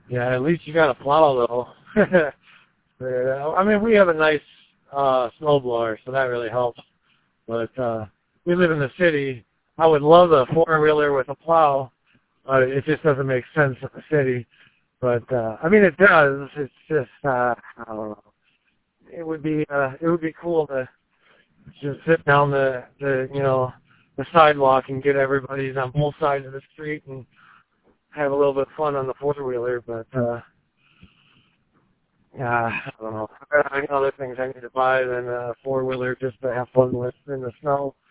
Yeah, at least you got a plow though. Yeah, I mean, we have a nice snowblower, so that really helps. But we live in the city. I would love a four-wheeler with a plow. It just doesn't make sense in the city. But I mean, it does. It's just I don't know. It would be cool to just sit down the sidewalk and get everybody's on both sides of the street and have a little bit of fun on the four-wheeler. But yeah, I don't know. I got other things I need to buy than a four-wheeler just to have fun with in the snow.